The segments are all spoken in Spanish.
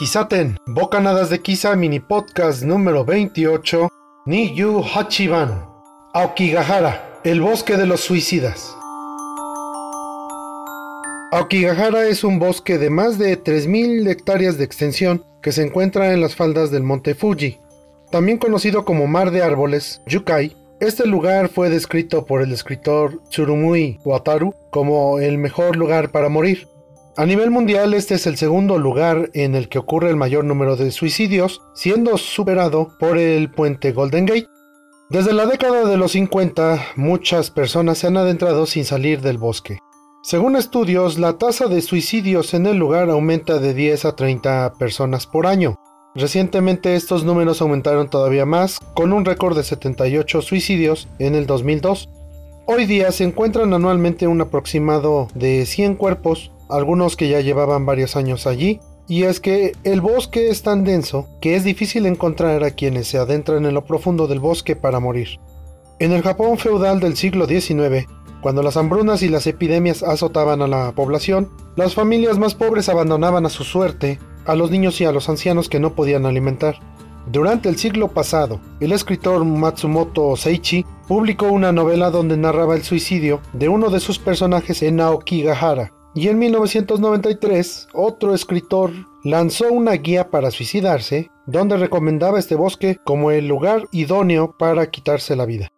Kisaten, Bocanadas de Kisa mini podcast número 28, Niyu Hachiban, Aokigahara, el bosque de los suicidas. Aokigahara es un bosque de más de 3.000 hectáreas de extensión que se encuentra en las faldas del monte Fuji. También conocido como Mar de Árboles, Yukai, este lugar fue descrito por el escritor Tsurumui Wataru como el mejor lugar para morir. A nivel mundial, este es el segundo lugar en el que ocurre el mayor número de suicidios, siendo superado por el puente Golden Gate. Desde la década de los 50, muchas personas se han adentrado sin salir del bosque. Según estudios, la tasa de suicidios en el lugar aumenta de 10 a 30 personas por año. Recientemente estos números aumentaron todavía más, con un récord de 78 suicidios en el 2002. Hoy día se encuentran anualmente un aproximado de 100 cuerpos, algunos que ya llevaban varios años allí, y es que el bosque es tan denso que es difícil encontrar a quienes se adentran en lo profundo del bosque para morir. En el Japón feudal del siglo XIX, cuando las hambrunas y las epidemias azotaban a la población, las familias más pobres abandonaban a su suerte a los niños y a los ancianos que no podían alimentar. Durante el siglo pasado, el escritor Matsumoto Seichi publicó una novela donde narraba el suicidio de uno de sus personajes en Aokigahara. Y en 1993, otro escritor lanzó una guía para suicidarse, donde recomendaba este bosque como el lugar idóneo para quitarse la vida.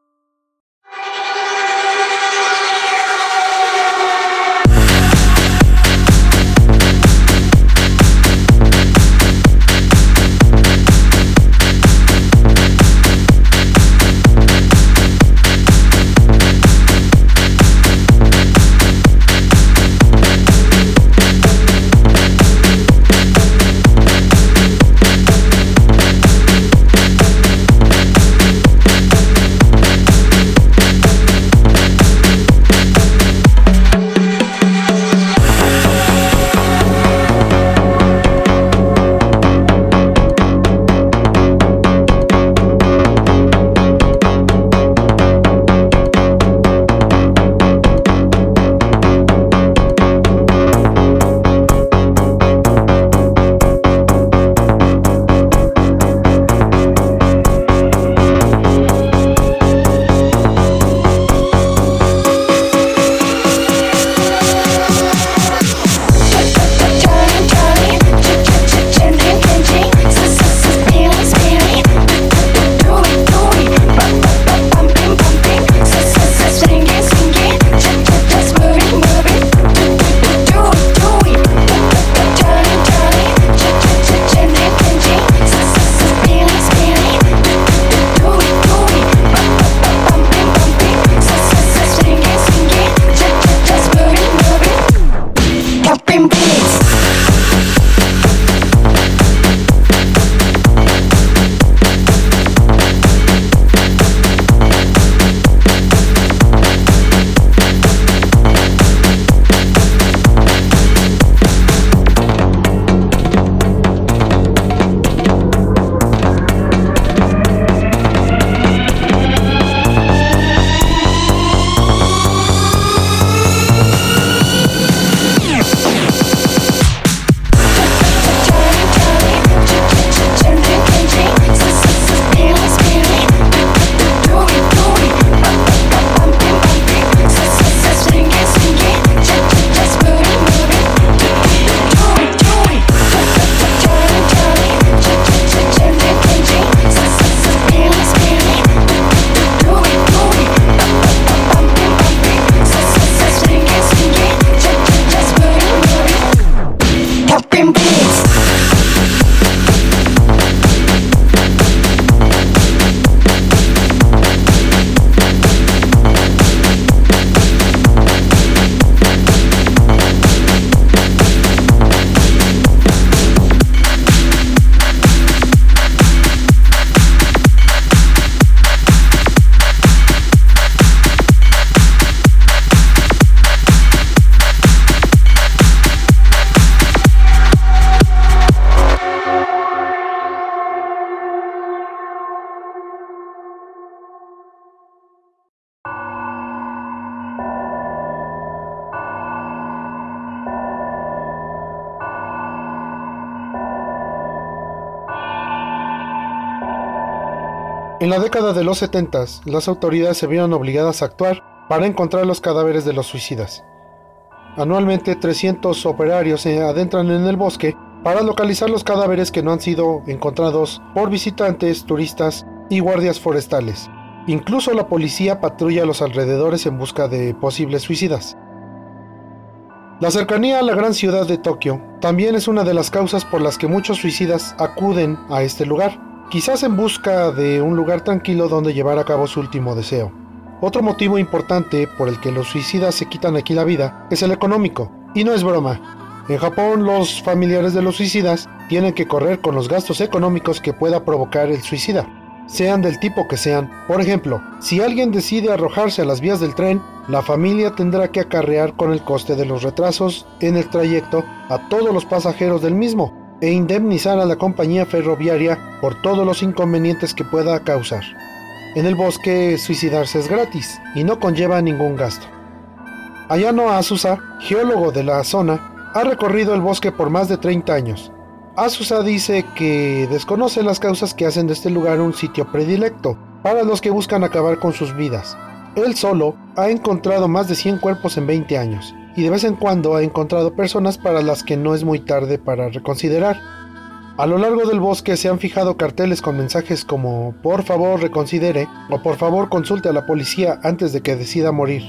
En la década de los 70, las autoridades se vieron obligadas a actuar para encontrar los cadáveres de los suicidas. Anualmente 300 operarios se adentran en el bosque para localizar los cadáveres que no han sido encontrados por visitantes, turistas y guardias forestales. Incluso la policía patrulla los alrededores en busca de posibles suicidas. La cercanía a la gran ciudad de Tokio también es una de las causas por las que muchos suicidas acuden a este lugar, quizás en busca de un lugar tranquilo donde llevar a cabo su último deseo. Otro motivo importante por el que los suicidas se quitan aquí la vida es el económico, y no es broma. En Japón, los familiares de los suicidas tienen que correr con los gastos económicos que pueda provocar el suicida, sean del tipo que sean. Por ejemplo, si alguien decide arrojarse a las vías del tren, la familia tendrá que acarrear con el coste de los retrasos en el trayecto a todos los pasajeros del mismo e indemnizar a la compañía ferroviaria por todos los inconvenientes que pueda causar. En el bosque, suicidarse es gratis y no conlleva ningún gasto. Ayano Asusa, geólogo de la zona, ha recorrido el bosque por más de 30 años. Asusa dice que desconoce las causas que hacen de este lugar un sitio predilecto para los que buscan acabar con sus vidas. Él solo ha encontrado más de 100 cuerpos en 20 años, y de vez en cuando ha encontrado personas para las que no es muy tarde para reconsiderar. A lo largo del bosque se han fijado carteles con mensajes como "por favor reconsidere" o "por favor consulte a la policía antes de que decida morir".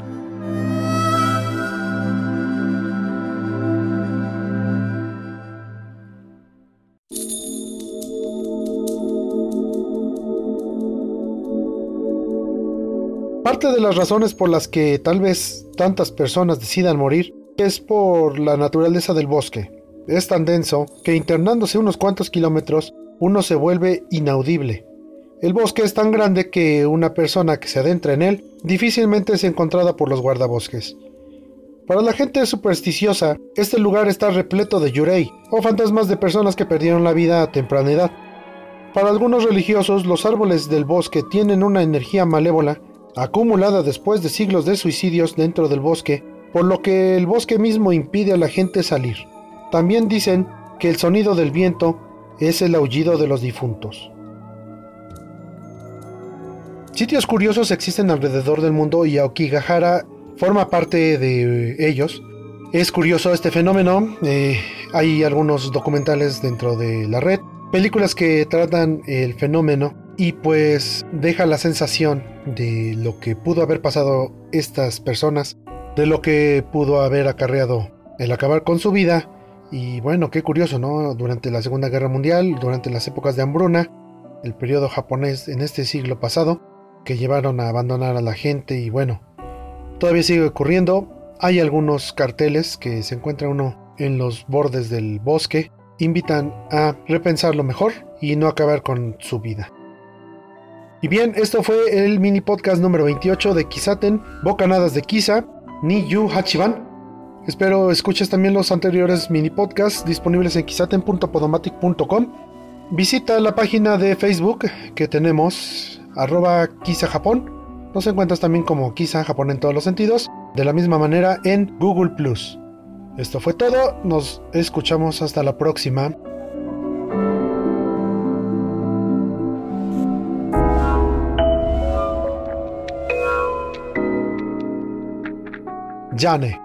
Parte de las razones por las que tal vez tantas personas decidan morir es por la naturaleza del bosque. Es tan denso que internándose unos cuantos kilómetros, uno se vuelve inaudible. El bosque es tan grande que una persona que se adentra en él difícilmente es encontrada por los guardabosques. Para la gente supersticiosa, este lugar está repleto de yurei, o fantasmas de personas que perdieron la vida a temprana edad. Para algunos religiosos, los árboles del bosque tienen una energía malévola acumulada después de siglos de suicidios dentro del bosque, por lo que el bosque mismo impide a la gente salir. También dicen que el sonido del viento es el aullido de los difuntos. Sitios curiosos existen alrededor del mundo y Aokigahara forma parte de ellos. Es curioso este fenómeno, hay algunos documentales dentro de la red, películas que tratan el fenómeno y pues deja la sensación de lo que pudo haber pasado estas personas, de lo que pudo haber acarreado el acabar con su vida. Y bueno, qué curioso, ¿no? Durante la Segunda Guerra Mundial, durante las épocas de hambruna, el periodo japonés en este siglo pasado, que llevaron a abandonar a la gente y bueno, todavía sigue ocurriendo. Hay algunos carteles que se encuentra uno en los bordes del bosque, invitan a repensarlo mejor y no acabar con su vida. Y bien, esto fue el mini podcast número 28 de Kisaten, Bocanadas de Kisa, ni Yu Hachiban. Espero escuches también los anteriores mini podcasts disponibles en kisaten.podomatic.com. Visita la página de Facebook que tenemos, @KisaJapón. Nos encuentras también como Kisa Japón en todos los sentidos, de la misma manera en Google+. Esto fue todo, nos escuchamos hasta la próxima. Jane.